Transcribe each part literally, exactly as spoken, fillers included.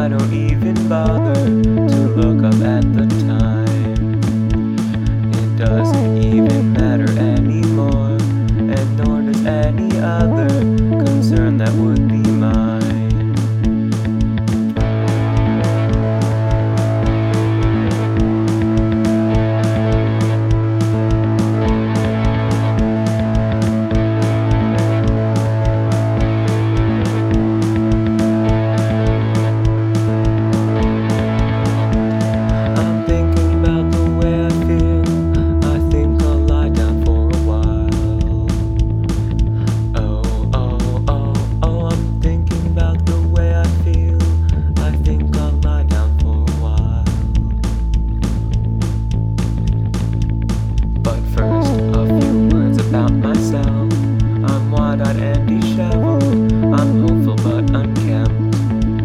I don't even bother to look up at the time. It doesn't even matter anymore, and nor does any other concern that would be mine. Myself, I'm wide-eyed and disheveled. I'm hopeful but unkempt.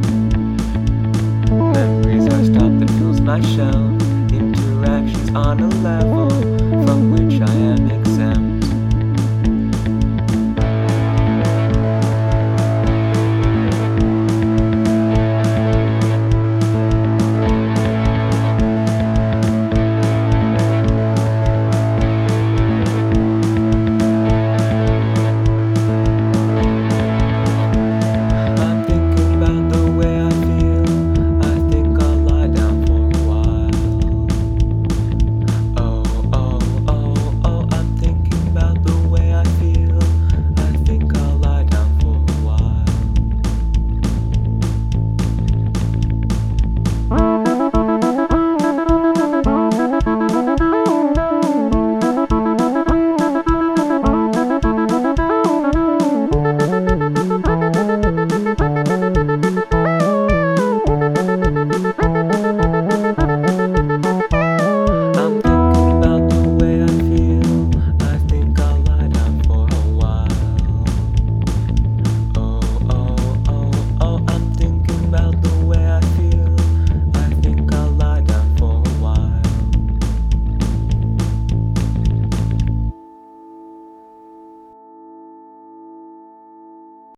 Memories are stopped that fills my shelf. Interactions on a level from which I am